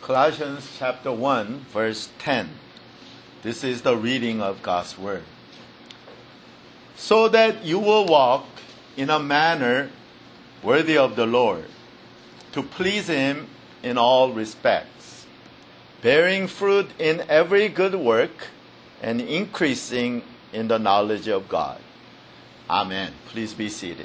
Colossians chapter 1, verse 10. This is the reading of God's Word. So that you will walk in a manner worthy of the Lord, to please Him in all respects, bearing fruit in every good work and increasing in the knowledge of God. Amen. Please be seated.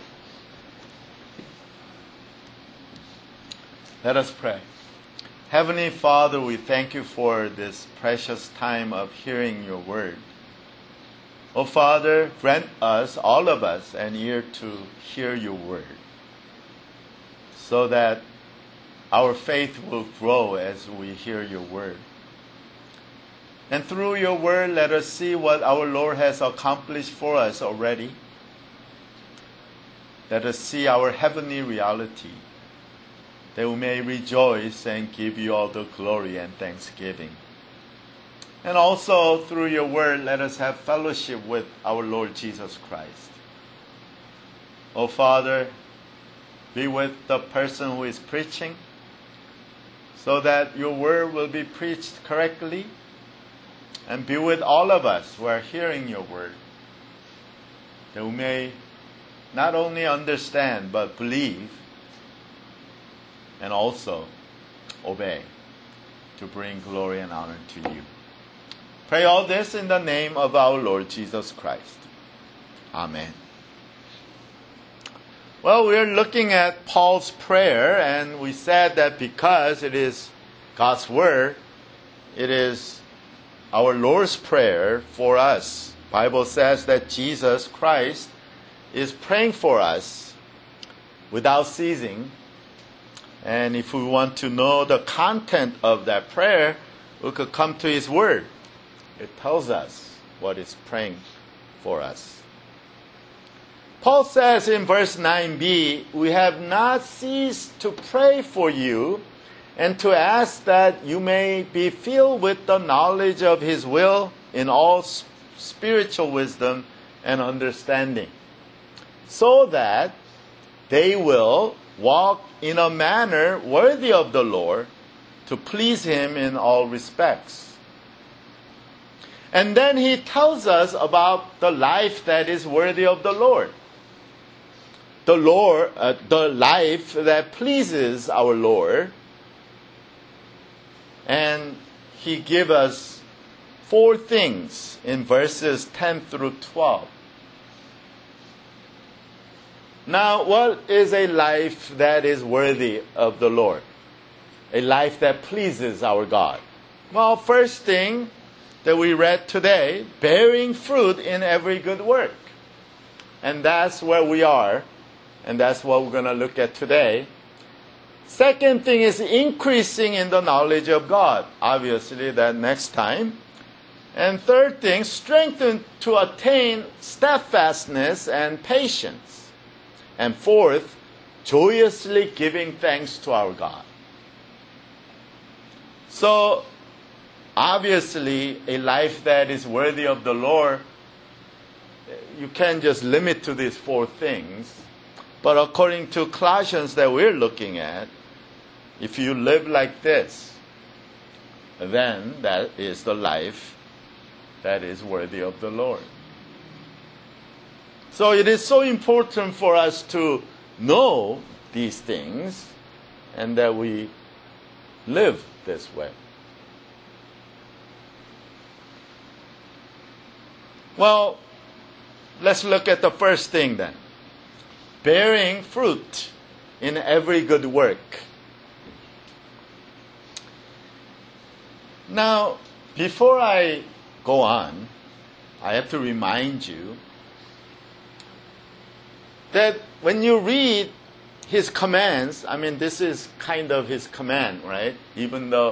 Let us pray. Heavenly Father, we thank you for this precious time of hearing your word. Oh Father, grant us, all of us, an ear to hear your word, so that our faith will grow as we hear your word. And through your word, let us see what our Lord has accomplished for us already. Let us see our heavenly reality, that we may rejoice and give you all the glory and thanksgiving. And also, through your word, let us have fellowship with our Lord Jesus Christ. Oh Father, be with the person who is preaching, so that your word will be preached correctly, and be with all of us who are hearing your word, that we may not only understand, but believe, and also obey, to bring glory and honor to you. Pray all this in the name of our Lord Jesus Christ. Amen. Well, we're looking at Paul's prayer, and we said that because it is God's word, it is our Lord's prayer for us. The Bible says that Jesus Christ is praying for us without ceasing. And if we want to know the content of that prayer, we could come to His Word. It tells us what He's praying for us. Paul says in verse 9b, we have not ceased to pray for you and to ask that you may be filled with the knowledge of His will in all spiritual wisdom and understanding, so that they will walk in a manner worthy of the Lord, to please Him in all respects. And then he tells us about the life that is worthy of the Lord. The life that pleases our Lord. And he gives us 4 things in verses 10 through 12. Now, what is a life that is worthy of the Lord? A life that pleases our God? Well, first thing that we read today, bearing fruit in every good work. And that's where we are, and that's what we're going to look at today. Second thing is increasing in the knowledge of God. Obviously, that next time. And third thing, strengthen to attain steadfastness and patience. And fourth, joyously giving thanks to our God. So, obviously, a life that is worthy of the Lord, you can't just limit to these 4 things. But according to Colossians that we're looking at, if you live like this, then that is the life that is worthy of the Lord. So it is so important for us to know these things and that we live this way. Well, let's look at the first thing then. Bearing fruit in every good work. Now, before I go on, I have to remind you that when you read His commands, this is kind of His command, right? Even though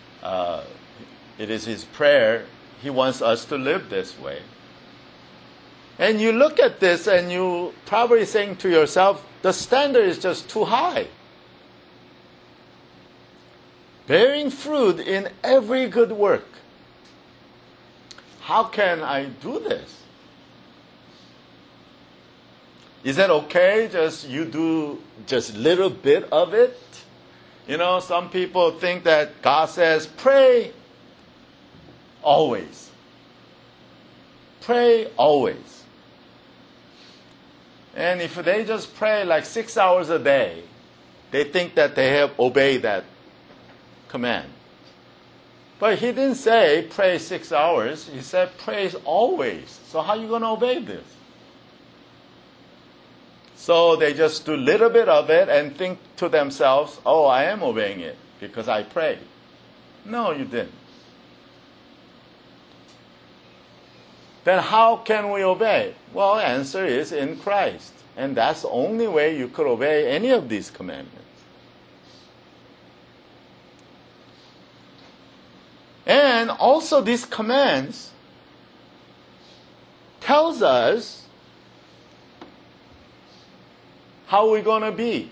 it is His prayer, He wants us to live this way. And you look at this and you probably saying to yourself, the standard is just too high. Bearing fruit in every good work. How can I do this? Is that okay? Just you do just little bit of it? Some people think that God says, pray always. Pray always. And if they just pray like 6 hours a day, they think that they have obeyed that command. But he didn't say pray 6 hours. He said pray always. So how are you going to obey this? So they just do a little bit of it and think to themselves, oh, I am obeying it because I pray. No, you didn't. Then how can we obey? Well, the answer is in Christ. And that's the only way you could obey any of these commandments. And also these commands tells us how we're going to be.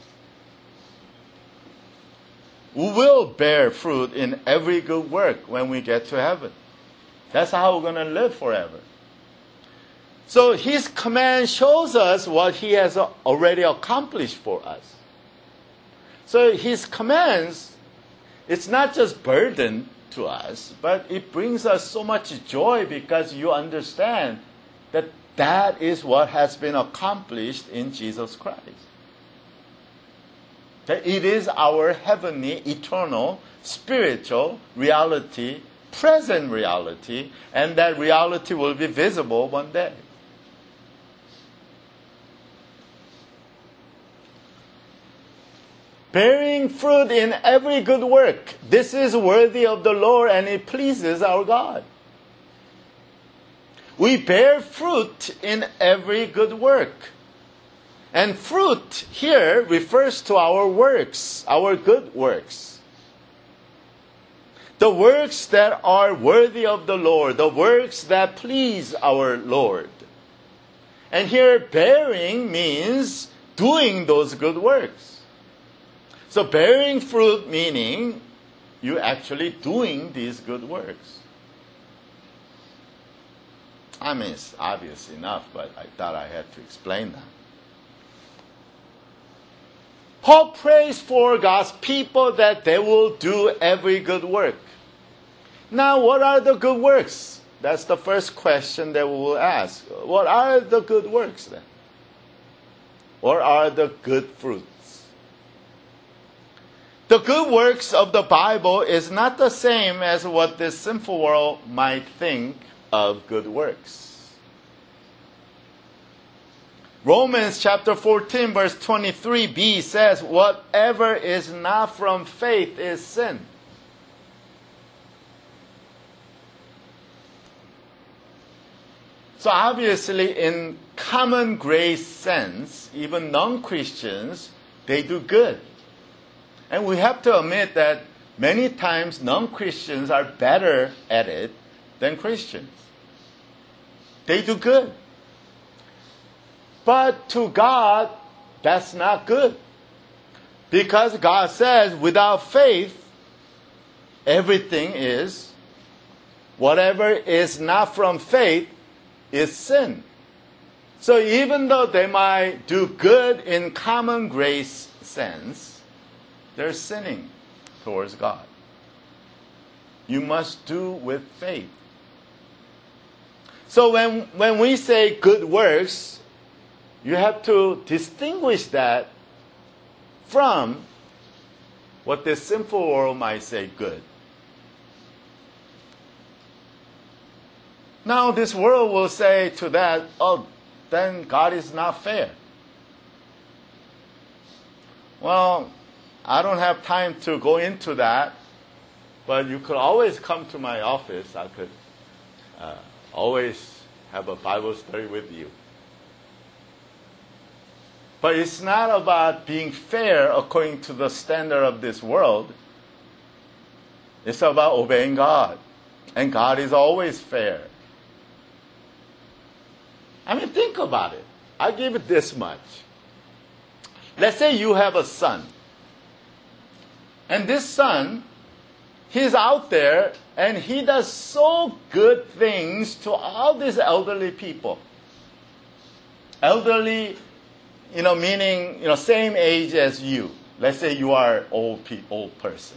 We will bear fruit in every good work when we get to heaven. That's how we're going to live forever. So his command shows us what he has already accomplished for us. So his commands, it's not just burden to us, but it brings us so much joy because you understand that that is what has been accomplished in Jesus Christ. That it is our heavenly, eternal, spiritual reality, present reality, and that reality will be visible one day. Bearing fruit in every good work. This is worthy of the Lord and it pleases our God. We bear fruit in every good work. And fruit here refers to our works, our good works. The works that are worthy of the Lord, the works that please our Lord. And here bearing means doing those good works. So bearing fruit meaning you actually doing these good works. I mean, it's obvious enough, but I thought I had to explain that. Paul prays for God's people that they will do every good work. Now, what are the good works? That's the first question that we will ask. What are the good works then? What are the good fruits? The good works of the Bible is not the same as what this sinful world might think of good works. Romans chapter 14 verse 23b says, whatever is not from faith is sin. So obviously in common grace sense, even non-Christians, they do good. And we have to admit that many times non-Christians are better at it than Christians. They do good. But to God, that's not good. Because God says without faith, everything is, whatever is not from faith is sin. So even though they might do good in common grace sense, they're sinning towards God. You must do with faith. So when we say good works, you have to distinguish that from what the sinful world might say good. Now this world will say to that, oh, then God is not fair. Well, I don't have time to go into that, but you could always come to my office. I could always have a Bible study with you. But it's not about being fair according to the standard of this world. It's about obeying God. And God is always fair. I mean, think about it. I'll give it this much. Let's say you have a son. And this son, he's out there and he does so good things to all these elderly people. Elderly, meaning, same age as you. let's say you are old person.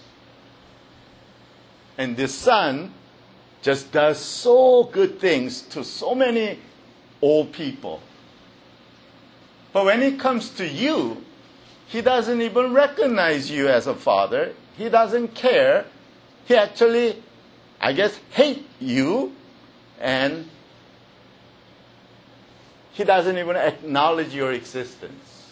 And this son just does so good things to so many old people. But when it comes to you, he doesn't even recognize you as a father. He doesn't care. He actually, I guess, hates you, and he doesn't even acknowledge your existence.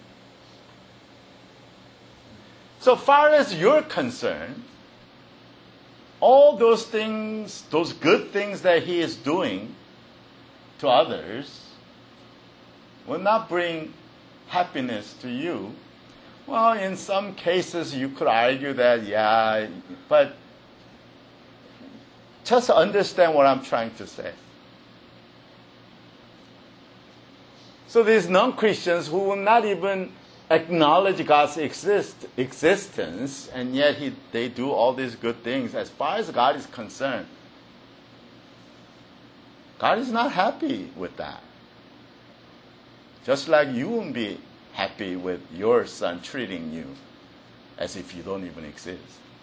So far as you're concerned, all those things, those good things that he is doing to others will not bring happiness to you. Well, in some cases you could argue that, yeah, but just understand what I'm trying to say. So these non-Christians who will not even acknowledge God's existence, and yet they do all these good things, as far as God is concerned, God is not happy with that. Just like you won't be happy with your son treating you as if you don't even exist.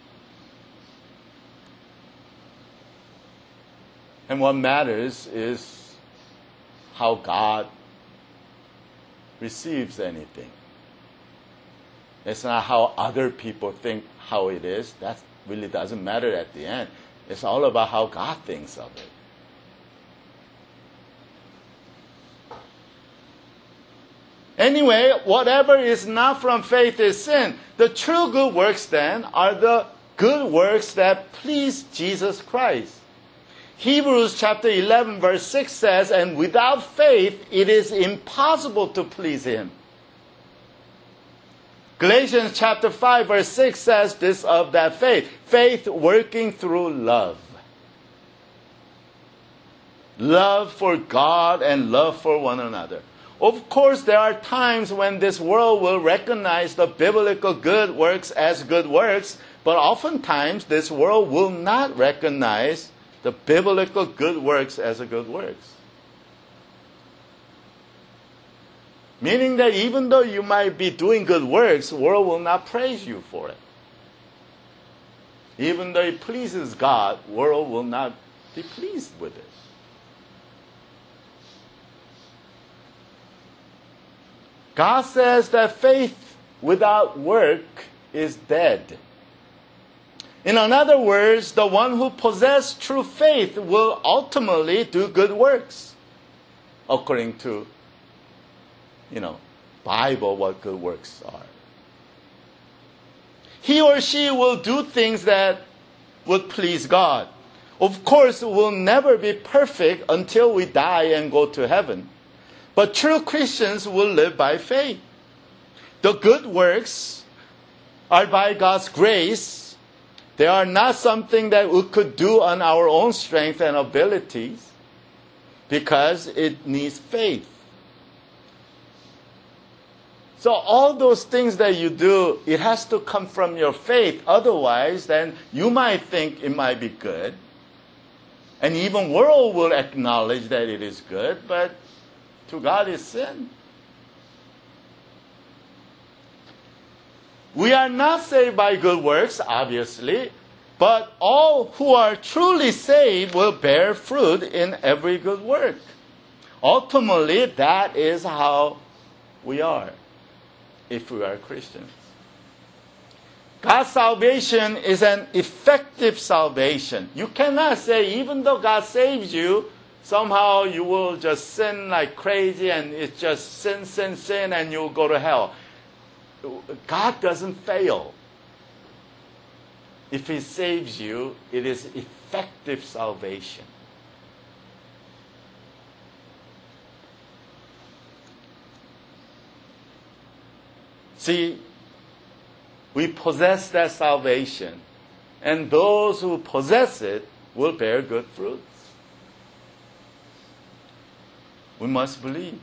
And what matters is how God receives anything. It's not how other people think how it is. That really doesn't matter at the end. It's all about how God thinks of it. Anyway, whatever is not from faith is sin. The true good works then are the good works that please Jesus Christ. Hebrews chapter 11 verse 6 says, and without faith it is impossible to please him. Galatians chapter 5 verse 6 says this of that faith. Faith working through love. Love for God and love for one another. Of course, there are times when this world will recognize the biblical good works as good works, but oftentimes this world will not recognize the biblical good works as a good works. Meaning that even though you might be doing good works, the world will not praise you for it. Even though it pleases God, the world will not be pleased with it. God says that faith without work is dead. In other words, the one who possesses true faith will ultimately do good works, according to, Bible, what good works are. He or she will do things that would please God. Of course, we'll never be perfect until we die and go to heaven. But true Christians will live by faith. The good works are by God's grace. They are not something that we could do on our own strength and abilities, because it needs faith. So all those things that you do, it has to come from your faith. Otherwise, then you might think it might be good. And even world will acknowledge that it is good, but to God is sin. We are not saved by good works, obviously, but all who are truly saved will bear fruit in every good work. Ultimately, that is how we are, if we are Christians. God's salvation is an effective salvation. You cannot say, even though God saves you, somehow you will just sin like crazy and it's just sin, and you'll go to hell. God doesn't fail. If he saves you, it is effective salvation. See, we possess that salvation, and those who possess it will bear good fruits. We must believe.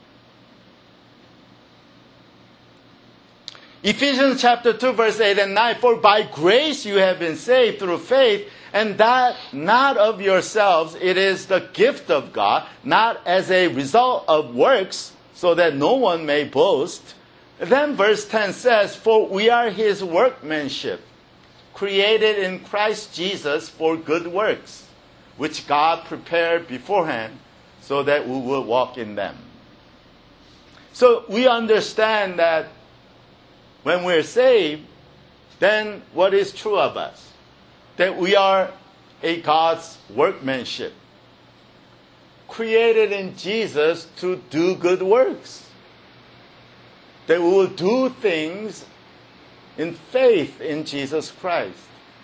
Ephesians chapter 2 verse 8 and 9, for by grace you have been saved through faith, and that not of yourselves, it is the gift of God, not as a result of works, so that no one may boast. Then verse 10 says, "For we are his workmanship, created in Christ Jesus for good works, which God prepared beforehand so that we will walk in them." So we understand that when we're saved, then what is true of us? That we are a God's workmanship, created in Jesus to do good works. That we will do things in faith in Jesus Christ.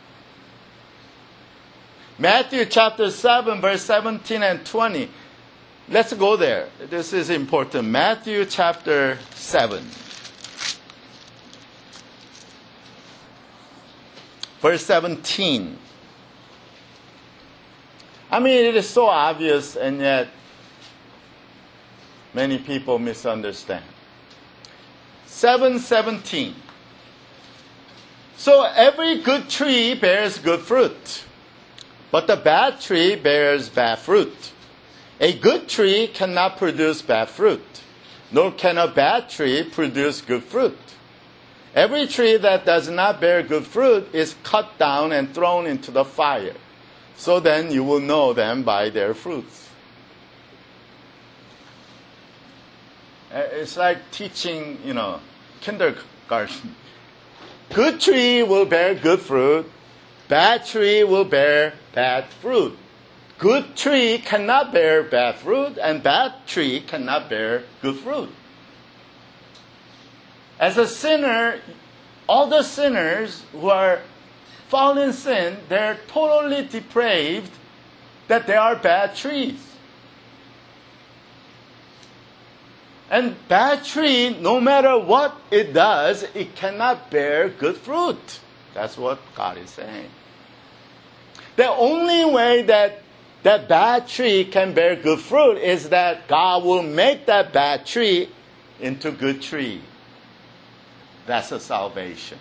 Matthew chapter 7, verse 17 and 20. Let's go there. This is important. Matthew chapter 7. Verse 17. I mean, it is so obvious, and yet many people misunderstand. 7:17. "So every good tree bears good fruit, but the bad tree bears bad fruit. A good tree cannot produce bad fruit, nor can a bad tree produce good fruit. Every tree that does not bear good fruit is cut down and thrown into the fire. So then you will know them by their fruits." It's like teaching, kindergarten. Good tree will bear good fruit. Bad tree will bear bad fruit. Good tree cannot bear bad fruit, and bad tree cannot bear good fruit. As a sinner, all the sinners who are fallen in sin, they're totally depraved, that they are bad trees. And bad tree, no matter what it does, it cannot bear good fruit. That's what God is saying. The only way that bad tree can bear good fruit is that God will make that bad tree into good tree. That's a salvation.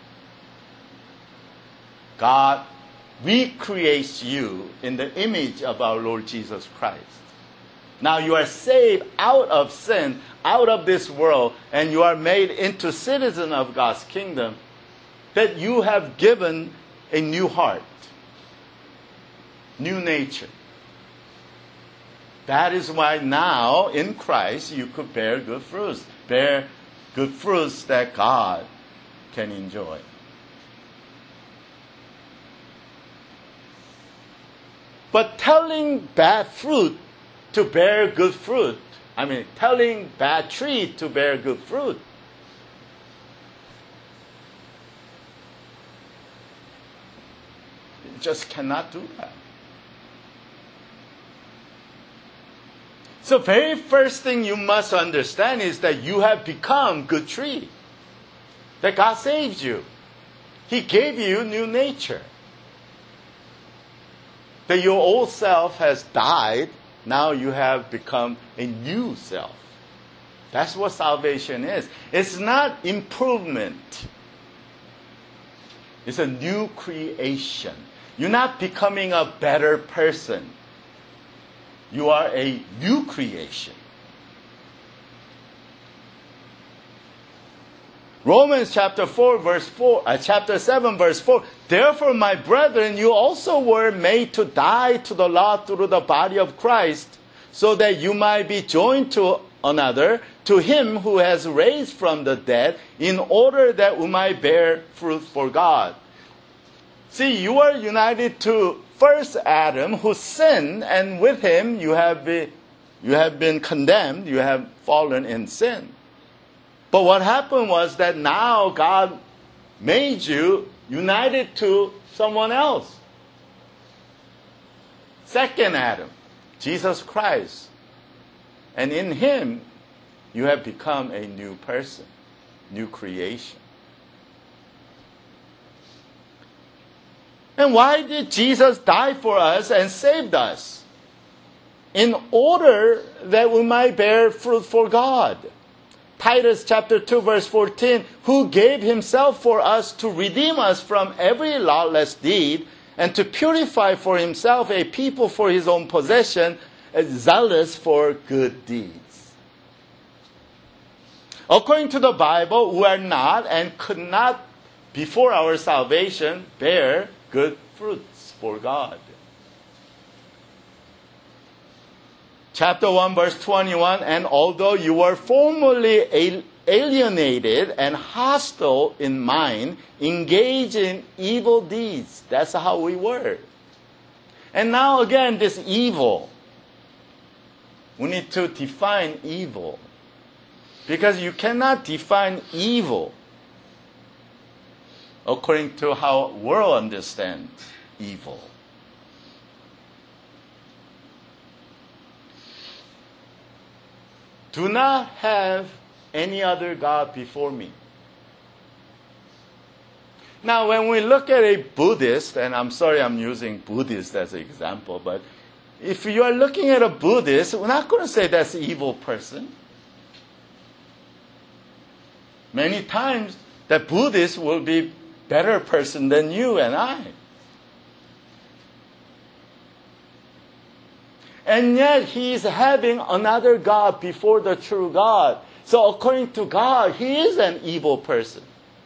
God recreates you in the image of our Lord Jesus Christ. Now you are saved out of sin, out of this world, and you are made into citizen of God's kingdom, that you have given a new heart, new nature. That is why now in Christ you could bear good fruits that God can enjoy. But telling bad fruit to bear good fruit, telling bad tree to bear good fruit, you just cannot do that. So very first thing you must understand is that you have become good tree. That God saved you. He gave you new nature. That your old self has died. Now you have become a new self. That's what salvation is. It's not improvement. It's a new creation. You're not becoming a better person. You are a new creation. Romans chapter 7 verse 4. "Therefore, my brethren, you also were made to die to the law through the body of Christ, so that you might be joined to another, to him who has raised from the dead, in order that we might bear fruit for God." See, you are united to first Adam, who sinned, and with him you have been condemned, you have fallen in sin. But what happened was that now God made you united to someone else. Second Adam, Jesus Christ. And in him, you have become a new person, new creation. And why did Jesus die for us and saved us? In order that we might bear fruit for God. Titus chapter 2 verse 14, "Who gave himself for us to redeem us from every lawless deed, and to purify for himself a people for his own possession, zealous for good deeds." According to the Bible, we are not and could not, before our salvation, bear good fruits for God. Chapter 1, verse 21, and although you were formerly alienated and hostile in mind, engaged in evil deeds. That's how we were. And now again, this evil. We need to define evil. Because you cannot define evil according to how the world understands evil. Do not have any other God before me. Now, when we look at a Buddhist, and I'm sorry I'm using Buddhist as an example, but if you are looking at a Buddhist, we're not going to say that's an evil person. Many times, that Buddhist will be better person than you and I. And yet, he is having another God before the true God. So according to God, he is an evil person.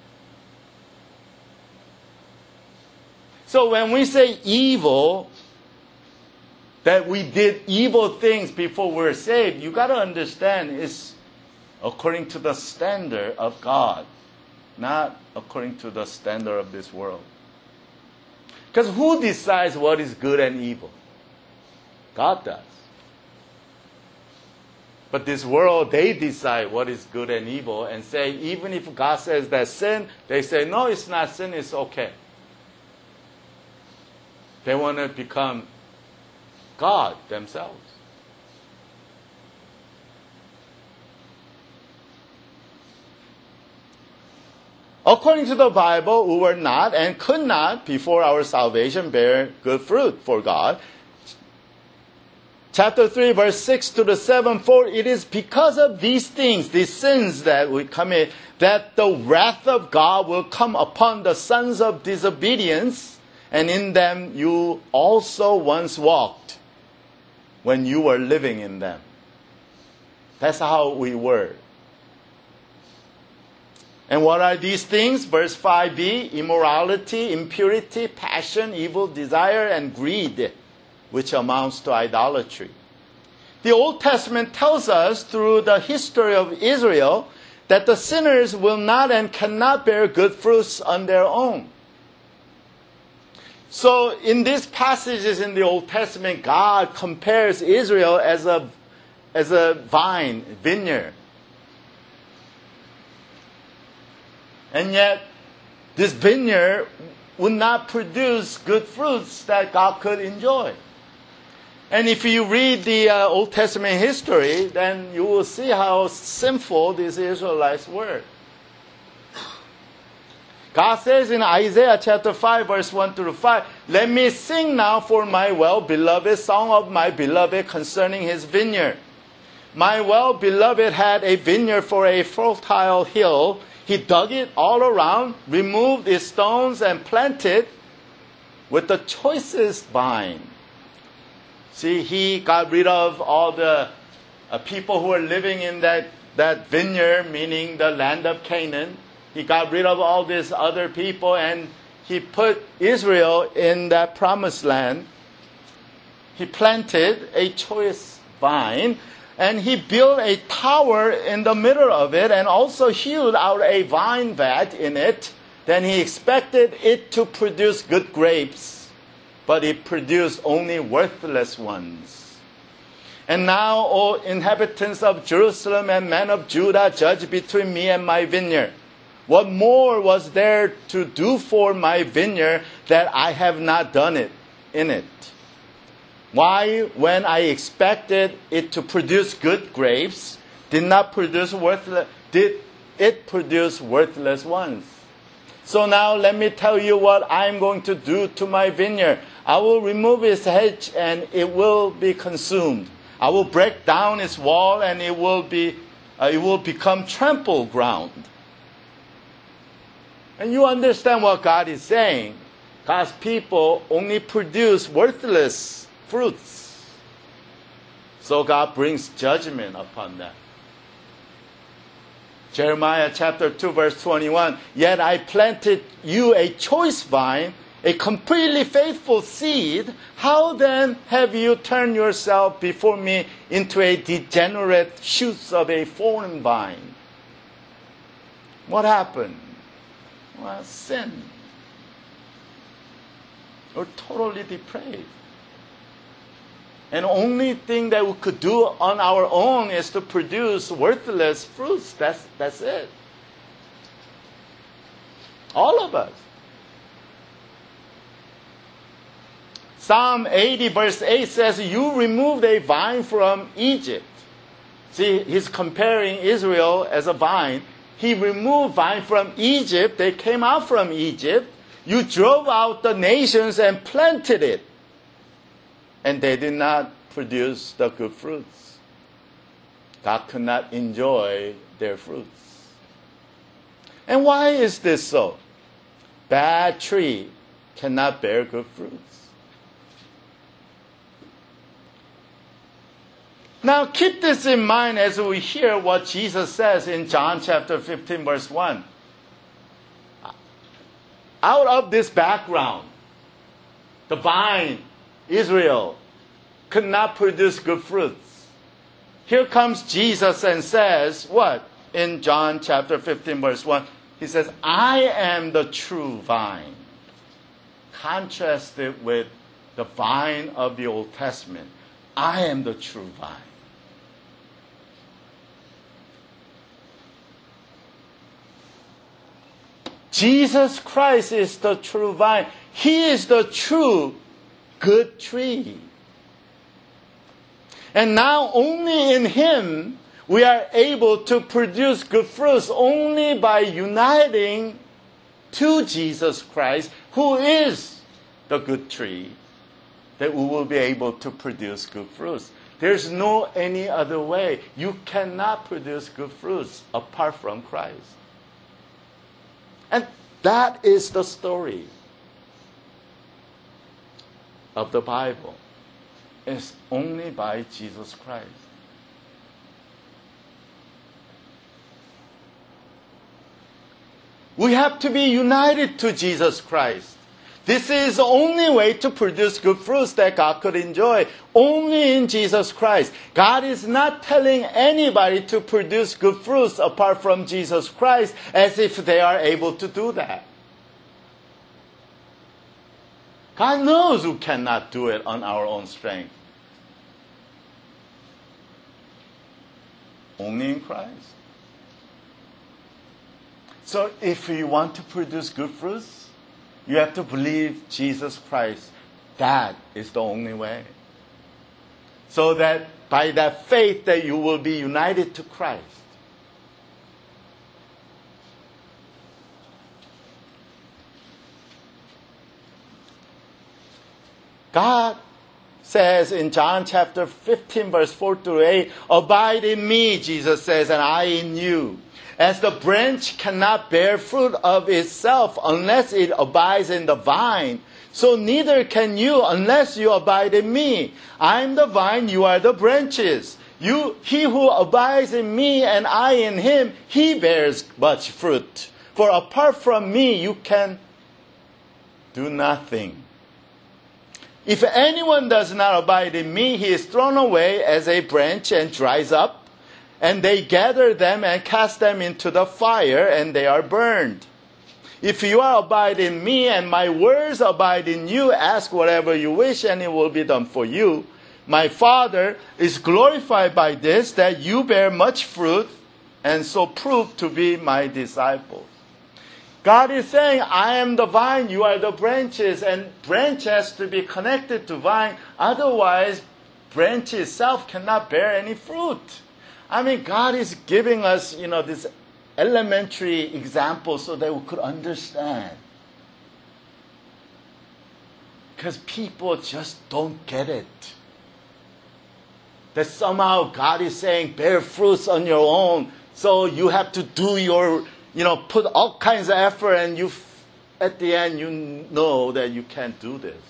So when we say evil, that we did evil things before we were saved, you got to understand it's according to the standard of God, not according to the standard of this world. Because who decides what is good and evil? God does. But this world, they decide what is good and evil and say, even if God says that's sin, they say, no, it's not sin, it's okay. They want to become God themselves. According to the Bible, we were not and could not, before our salvation, bear good fruit for God. Chapter 3, verse 6 to the 7, for it is because of these things, these sins that we commit, that the wrath of God will come upon the sons of disobedience, and in them you also once walked when you were living in them. That's how we were. And what are these things? Verse 5b, immorality, impurity, passion, evil desire, and greed, which amounts to idolatry. The Old Testament tells us through the history of Israel that the sinners will not and cannot bear good fruits on their own. So in these passages in the Old Testament, God compares Israel as a vineyard. And yet, this vineyard would not produce good fruits that God could enjoy. And if you read the Old Testament history, then you will see how sinful these Israelites were. God says in Isaiah chapter 5, verse 1 through 5, let me sing now for my well-beloved, song of my beloved concerning his vineyard. My well-beloved had a vineyard for a fertile hill. He dug it all around, removed its stones, and planted with the choicest vine. See, he got rid of all the people who were living in that vineyard, meaning the land of Canaan. He got rid of all these other people, and he put Israel in that promised land. He planted a choice vine, and he built a tower in the middle of it, and also hewed out a vine vat in it. Then he expected it to produce good grapes, but it produced only worthless ones. And now, O inhabitants of Jerusalem and men of Judah, judge between me and my vineyard. What more was there to do for my vineyard that I have not done it in it? Why, when I expected it to produce good grapes, did it produce worthless ones? So now let me tell you what I'm going to do to my vineyard. I will remove its hedge and it will be consumed. I will break down its wall and it will become trampled ground. And you understand what God is saying. God's people only produce worthless fruits. So God brings judgment upon them. Jeremiah chapter 2 verse 21, yet I planted you a choice vine, a completely faithful seed. How then have you turned yourself before me into a degenerate shoots of a foreign vine? What happened? Well, sin. We're totally depraved. And the only thing that we could do on our own is to produce worthless fruits. That's it. All of us. Psalm 80 verse 8 says, you removed a vine from Egypt. See, he's comparing Israel as a vine. He removed vine from Egypt. They came out from Egypt. You drove out the nations and planted it. And they did not produce the good fruits. God could not enjoy their fruits. And why is this so? Bad tree cannot bear good fruits. Now keep this in mind as we hear what Jesus says in John chapter 15 verse 1. Out of this background, the vine, Israel, could not produce good fruits. Here comes Jesus and says, what? In John chapter 15 verse 1, he says, I am the true vine. Contrasted with the vine of the Old Testament. I am the true vine. Jesus Christ is the true vine. He is the true good tree. And now only in Him we are able to produce good fruits, only by uniting to Jesus Christ, who is the good tree, that we will be able to produce good fruits. There's no any other way. You cannot produce good fruits apart from Christ. And that is the story of the Bible. It's only by Jesus Christ. We have to be united to Jesus Christ. This is the only way to produce good fruits that God could enjoy. Only in Jesus Christ. God is not telling anybody to produce good fruits apart from Jesus Christ as if they are able to do that. God knows we cannot do it on our own strength. Only in Christ. So if you want to produce good fruits, you have to believe Jesus Christ. That is the only way. So that by that faith that you will be united to Christ. God says in John chapter 15 verse 4 to 8, abide in me, Jesus says, and I in you. As the branch cannot bear fruit of itself unless it abides in the vine, so neither can you unless you abide in me. I am the vine, you are the branches. He who abides in me and I in him, he bears much fruit. For apart from me, you can do nothing. If anyone does not abide in me, he is thrown away as a branch and dries up. And they gather them and cast them into the fire, and they are burned. If you are abide in me, and my words abide in you, ask whatever you wish, and it will be done for you. My Father is glorified by this, that you bear much fruit, and so prove to be my disciples. God is saying, I am the vine, you are the branches, and branch has to be connected to vine. Otherwise, branch itself cannot bear any fruit. I mean, God is giving us, this elementary example so that we could understand. Because people just don't get it. That somehow God is saying, bear fruits on your own. So you have to do your, put all kinds of effort, and at the end, you know that you can't do this.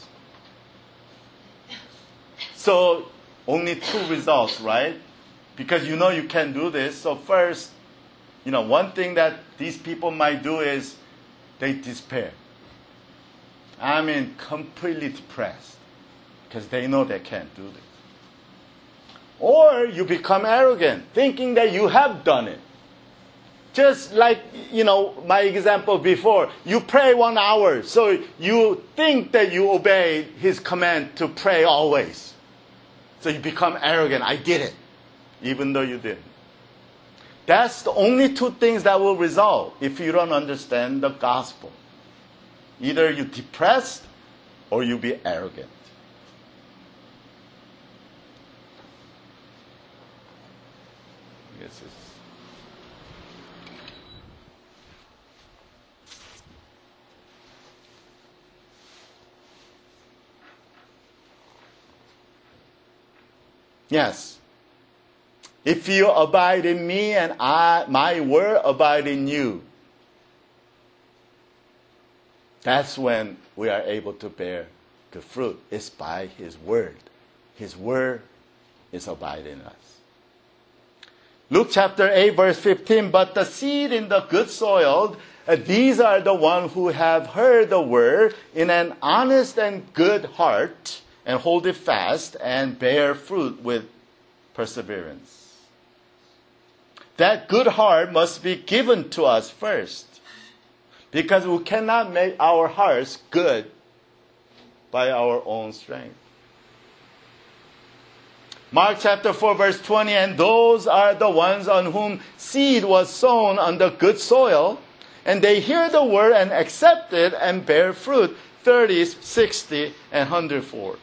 So only two results, right? Because you know you can't do this. So first, one thing that these people might do is they despair. I mean, completely depressed because they know they can't do this. Or you become arrogant, thinking that you have done it. Just like, my example before, you pray 1 hour, so you think that you obeyed his command to pray always. So you become arrogant. I did it, even though you didn't. That's the only two things that will result if you don't understand the gospel. Either you're depressed or you be arrogant. Yes, yes. Yes. If you abide in me and my word abide in you, that's when we are able to bear good fruit. It's by his word. His word is abiding in us. Luke chapter 8, verse 15, but the seed in the good soil, these are the ones who have heard the word in an honest and good heart, and hold it fast and bear fruit with perseverance. That good heart must be given to us first, because we cannot make our hearts good by our own strength. Mark chapter 4 verse 20, and those are the ones on whom seed was sown on the good soil, and they hear the word and accept it and bear fruit, 30s, 60, and 100-folds.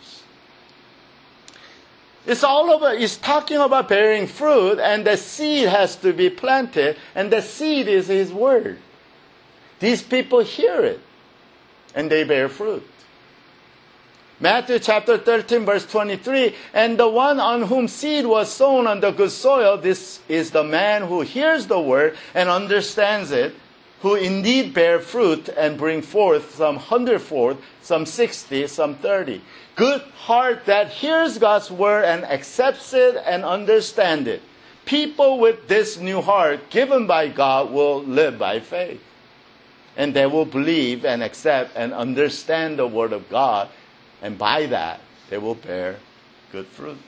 It's talking about bearing fruit, and the seed has to be planted, and the seed is his word. These people hear it, and they bear fruit. Matthew chapter 13, verse 23, and the one on whom seed was sown on the good soil, this is the man who hears the word and understands it, who indeed bear fruit and bring forth some 100-fold, some 60, some 30. Good heart that hears God's word and accepts it and understands it. People with this new heart given by God will live by faith. And they will believe and accept and understand the word of God. And by that, they will bear good fruits.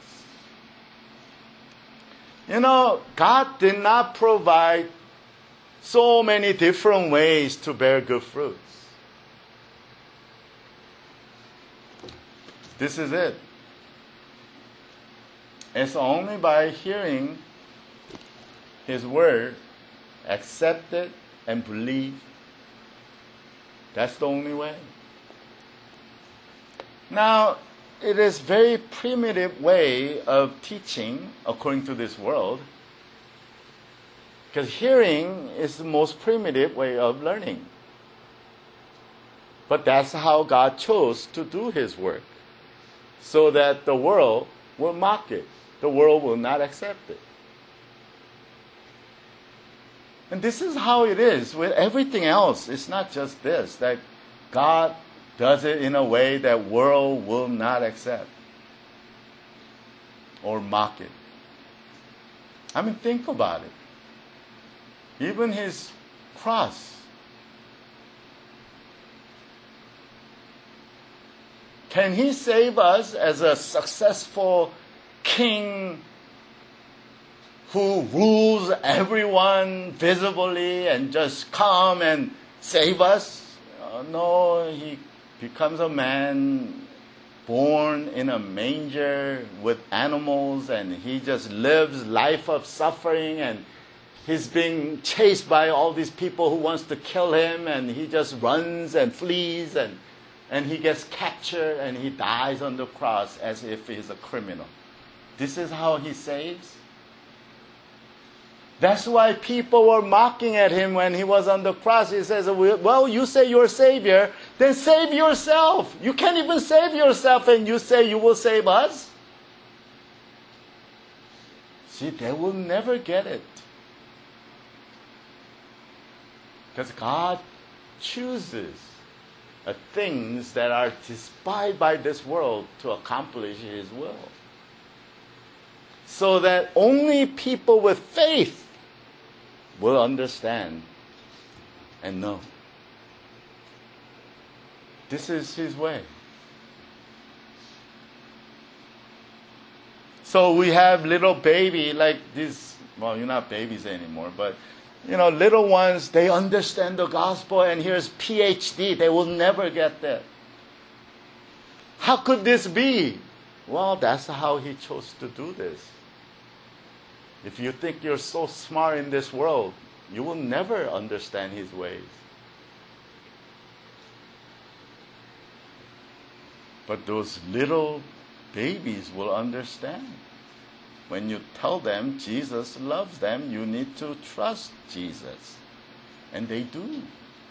God did not provide so many different ways to bear good fruits. This is it. It's only by hearing his word, accept it, and believe. That's the only way. Now, it is very primitive way of teaching according to this world, because hearing is the most primitive way of learning. But that's how God chose to do his work, so that the world will mock it. The world will not accept it. And this is how it is with everything else. It's not just this, that God does it in a way that world will not accept or mock it. I mean, think about it. Even his cross. Can he save us as a successful king who rules everyone visibly and just come and save us? No, he becomes a man born in a manger with animals, and he just lives life of suffering, and he's being chased by all these people who wants to kill him, and he just runs and flees, and he gets captured, and he dies on the cross as if he's a criminal. This is how he saves? That's why people were mocking at him when he was on the cross. He says, well, you say you're Savior, then save yourself. You can't even save yourself, and you say you will save us? See, they will never get it. Because God chooses things that are despised by this world to accomplish his will. So that only people with faith, will understand and know. This is His way. So we have little baby like this. Well, you're not babies anymore, but little ones, they understand the gospel, and here's PhD. They will never get that. How could this be? Well, that's how He chose to do this. If you think you're so smart in this world, you will never understand His ways. But those little babies will understand. When you tell them Jesus loves them, you need to trust Jesus. And they do.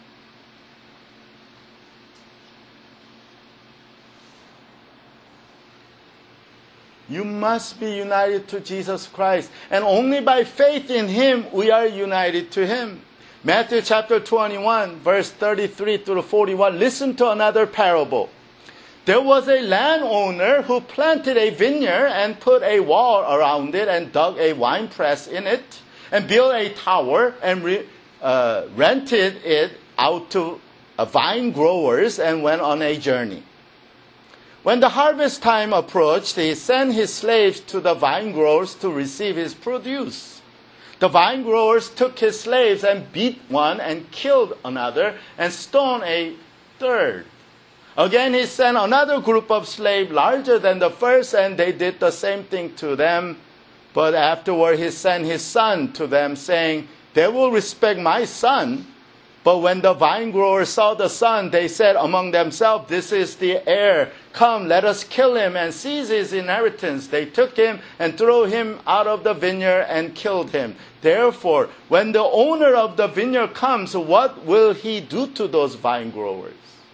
You must be united to Jesus Christ. And only by faith in Him, we are united to Him. Matthew chapter 21, verse 33 through 41. Listen to another parable. There was a landowner who planted a vineyard and put a wall around it and dug a wine press in it and built a tower and rented it out to vine growers and went on a journey. When the harvest time approached, he sent his slaves to the vine growers to receive his produce. The vine growers took his slaves and beat one and killed another and stoned a third. Again, he sent another group of slaves larger than the first, and they did the same thing to them. But afterward, he sent his son to them, saying, "They will respect my son." But when the vine growers saw the son, they said among themselves, "This is the heir. Come, let us kill him and seize his inheritance." They took him and threw him out of the vineyard and killed him. Therefore, when the owner of the vineyard comes, what will he do to those vine growers?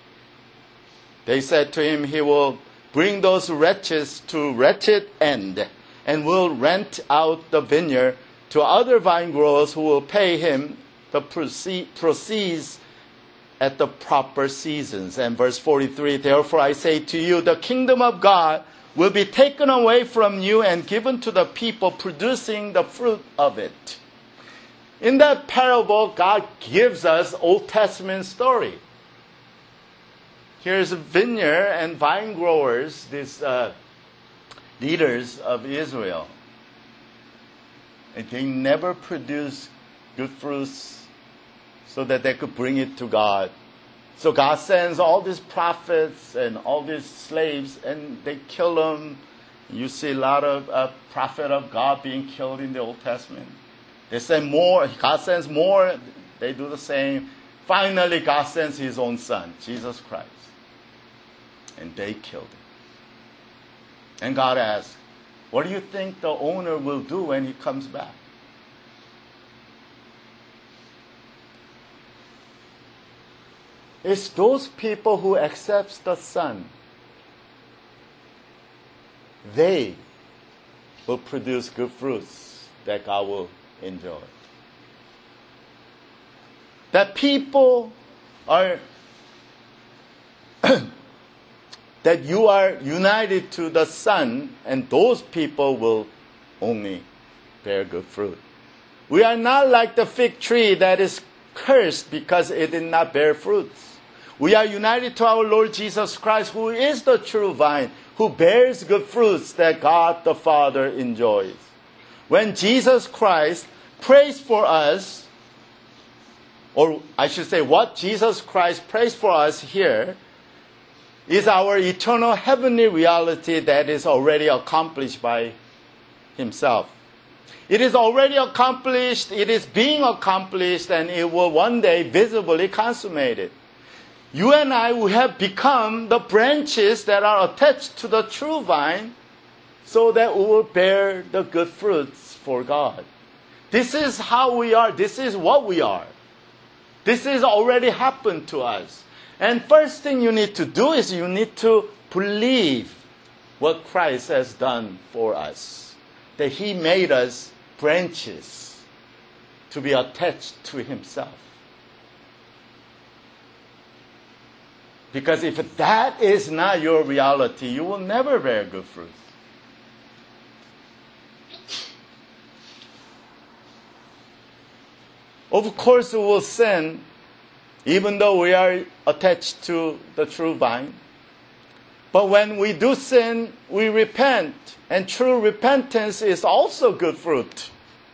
They said to him, "He will bring those wretches to wretched end and will rent out the vineyard to other vine growers who will pay him the proceeds at the proper seasons." And verse 43, "Therefore I say to you, the kingdom of God will be taken away from you and given to the people producing the fruit of it." In that parable, God gives us Old Testament story. Here's a vineyard and vine growers, these leaders of Israel. And they never produced good fruits so that they could bring it to God. So God sends all these prophets and all these slaves, and they kill them. You see a lot of prophet of God being killed in the Old Testament. They send more. God sends more. They do the same. Finally, God sends His own Son, Jesus Christ. And they killed him. And God asked, "What do you think the owner will do when he comes back?" It's those people who accept the Son. They will produce good fruits that God will enjoy. That people are that you are united to the Son, and those people will only bear good fruit. We are not like the fig tree that is cursed because it did not bear fruits. We are united to our Lord Jesus Christ, who is the true vine, who bears good fruits that God the Father enjoys. When Jesus Christ prays for us, or I should say what Jesus Christ prays for us here, is our eternal heavenly reality that is already accomplished by Himself. It is already accomplished, it is being accomplished, and it will one day visibly consummate it. You and I will have become the branches that are attached to the true vine so that we will bear the good fruits for God. This is how we are. This is what we are. This has already happened to us. And first thing you need to do is you need to believe what Christ has done for us. That He made us branches to be attached to Himself. Because if that is not your reality, you will never bear good fruit. Of course we will sin, even though we are attached to the true vine. But when we do sin, we repent. And true repentance is also good fruit.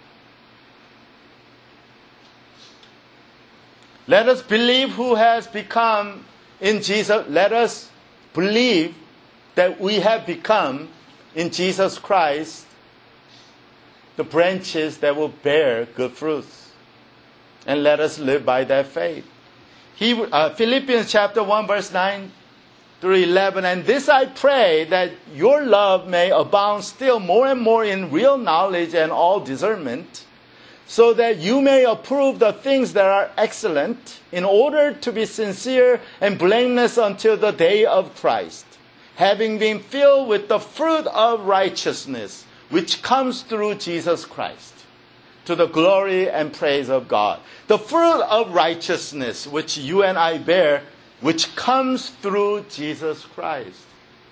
Let us believe who has become in Jesus. Let us believe that we have become in Jesus Christ the branches that will bear good fruits. And let us live by that faith. Philippians chapter 1 verse 9 through 11. And this I pray, that your love may abound still more and more in real knowledge and all discernment, so that you may approve the things that are excellent, in order to be sincere and blameless until the day of Christ, having been filled with the fruit of righteousness, which comes through Jesus Christ, to the glory and praise of God. The fruit of righteousness which you and I bear, which comes through Jesus Christ.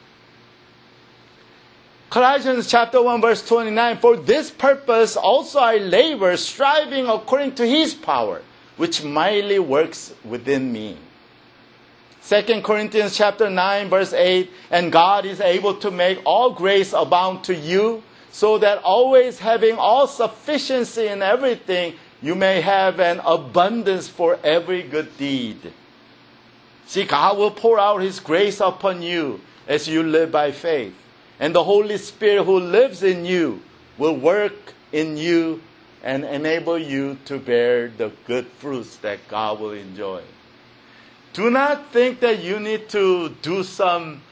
Colossians chapter 1 verse 29, for this purpose also I labor, striving according to His power, which mightily works within me. 2 Corinthians chapter 9 verse 8, and God is able to make all grace abound to you, so that always having all sufficiency in everything, you may have an abundance for every good deed. See, God will pour out His grace upon you as you live by faith. And the Holy Spirit who lives in you will work in you and enable you to bear the good fruits that God will enjoy. Do not think that you need to do some,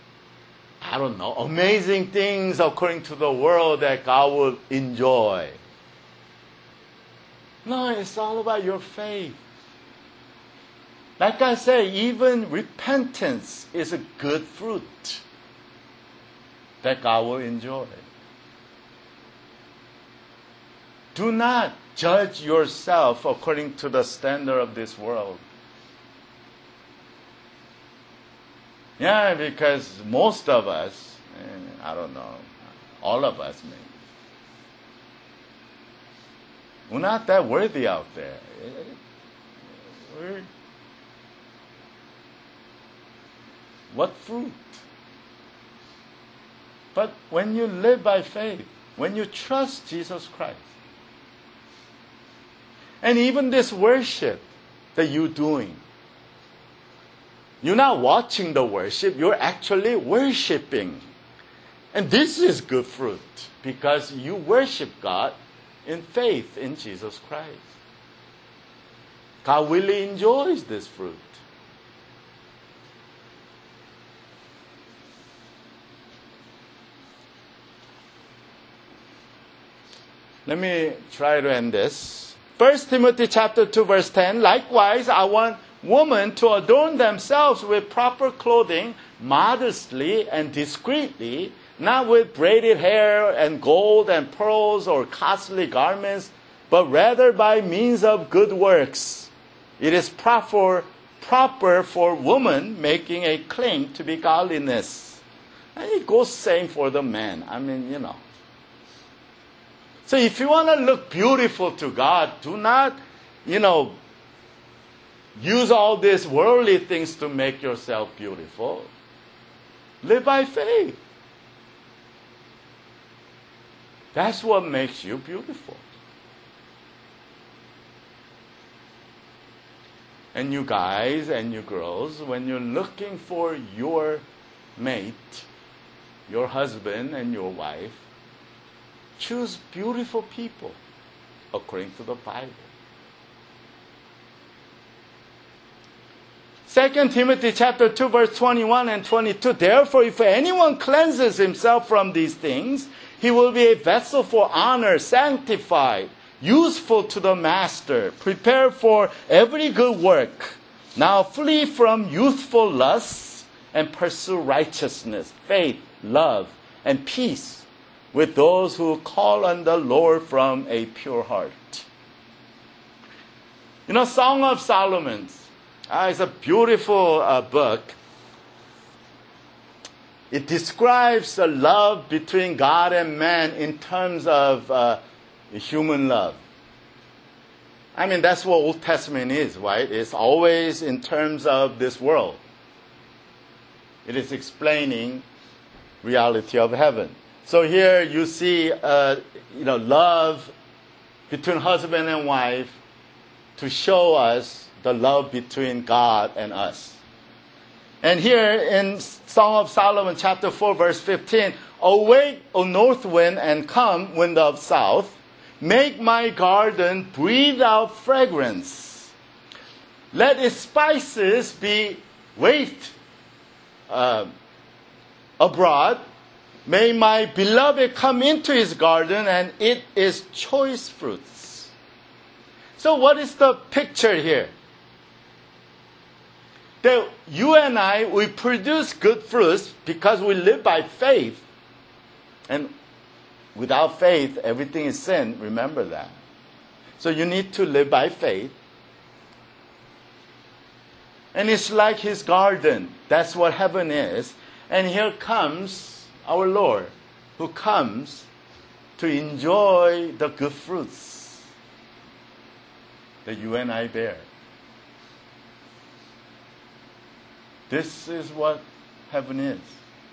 amazing things according to the world that God will enjoy. No, it's all about your faith. Like I say, even repentance is a good fruit that God will enjoy. Do not judge yourself according to the standard of this world. Yeah, because most of us, all of us maybe, we're not that worthy out there. What fruit? But when you live by faith, when you trust Jesus Christ, and even this worship that you're doing, you're not watching the worship, you're actually worshiping. And this is good fruit because you worship God in faith in Jesus Christ. God really enjoys this fruit. Let me try to end this. 1 Timothy chapter 2 verse 10, likewise I want women to adorn themselves with proper clothing, modestly and discreetly, not with braided hair and gold and pearls or costly garments, but rather by means of good works. It is proper for woman making a claim to be godliness. And it goes same for the man. So if you want to look beautiful to God, do not, use all these worldly things to make yourself beautiful. Live by faith. That's what makes you beautiful. And you guys and you girls, when you're looking for your mate, your husband and your wife, choose beautiful people according to the Bible. 2 Timothy chapter 2 verse 21 and 22. Therefore, if anyone cleanses himself from these things, he will be a vessel for honor, sanctified, useful to the master, prepared for every good work. Now flee from youthful lusts and pursue righteousness, faith, love, and peace with those who call on the Lord from a pure heart. Song of Solomon. It's a beautiful book. It describes the love between God and man in terms of human love. I mean, that's what Old Testament is, right? It's always in terms of this world. It is explaining reality of heaven. So here you see, love between husband and wife to show us the love between God and us. And here in Song of Solomon chapter 4 verse 15, awake, O north wind, and come, wind of south. Make my garden breathe out fragrance. Let its spices be wafted abroad. May my beloved come into his garden and eat his choice fruits. So what is the picture here? That you and I, we produce good fruits because we live by faith. And without faith, everything is sin. Remember that. So you need to live by faith. And it's like his garden. That's what heaven is. And here comes our Lord, who comes to enjoy the good fruits that you and I bear. This is what heaven is.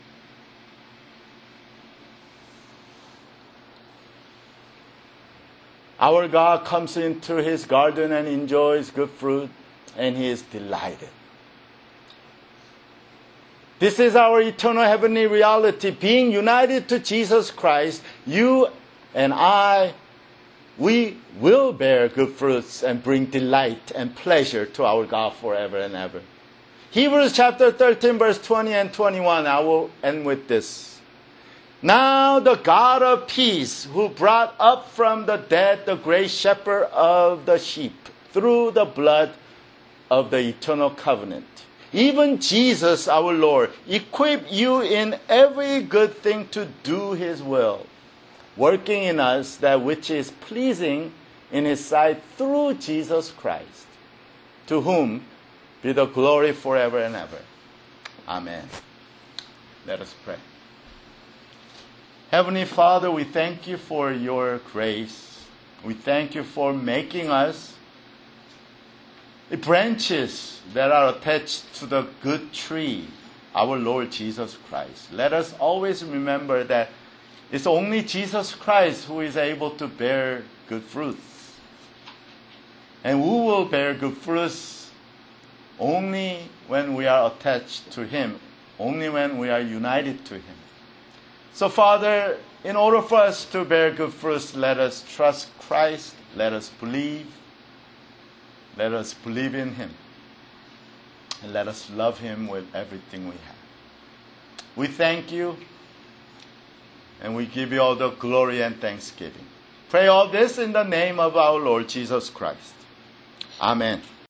Our God comes into his garden and enjoys good fruit, and he is delighted. This is our eternal heavenly reality. Being united to Jesus Christ, you and I, we will bear good fruits and bring delight and pleasure to our God forever and ever. Hebrews chapter 13, verse 20 and 21. I will end with this. Now the God of peace, who brought up from the dead the great shepherd of the sheep through the blood of the eternal covenant, even Jesus our Lord, equip you in every good thing to do his will, working in us that which is pleasing in his sight through Jesus Christ, to whom be the glory forever and ever. Amen. Let us pray. Heavenly Father, we thank you for your grace. We thank you for making us branches that are attached to the good tree, our Lord Jesus Christ. Let us always remember that it's only Jesus Christ who is able to bear good fruits. And we will bear good fruits only when we are attached to him, only when we are united to him. So, Father, in order for us to bear good fruits, let us trust Christ, let us believe in him, and let us love him with everything we have. We thank you, and we give you all the glory and thanksgiving. Pray all this in the name of our Lord Jesus Christ. Amen.